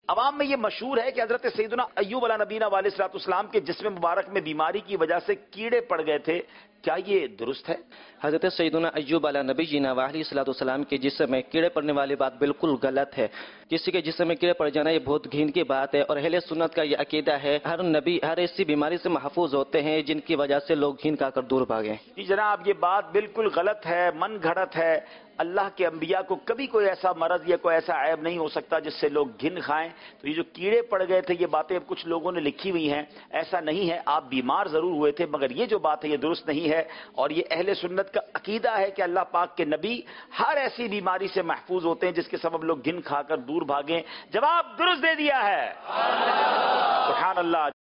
अवाम में ये मशहूर है कि हजरत सैयदना अय्यूब अला नबीना वालेस्सलाम के जिस्म मुबारक में बीमारी की वजह से कीड़े पड़ गए थे। क्या ये दुरुस्त है? हजरत सैयदना अय्यूब अला नबी जीना वालेस्सलाम के जिस्म में कीड़े पड़ने वाली बात बिल्कुल गलत है। किसी के जिस्म में कीड़े पड़ जाना ये बहुत घिन की बात है और अहले सुन्नत का ये अकीदा है हर नबी हर ऐसी बीमारी से महफूज होते हैं जिनकी वजह से लोग घिन खाकर दूर भागें। जी जनाब, ये बात बिल्कुल गलत है, मन घड़त है। अल्लाह के अंबिया को कभी कोई ऐसा मरज या कोई ऐसा ऐब नहीं हो सकता जिससे लोग घिन खाएं। तो ये जो कीड़े पड़ गए थे, ये बातें अब कुछ लोगों ने लिखी हुई हैं, ऐसा नहीं है। आप बीमार जरूर हुए थे, मगर ये जो बात है ये दुरुस्त नहीं है। और ये अहले सुन्नत का अकीदा है कि अल्लाह पाक के नबी हर ऐसी बीमारी से महफूज होते हैं जिसके सबब लोग घिन खाकर दूर भागें। जवाब दुरुस्त दे दिया है। सुभान अल्लाह।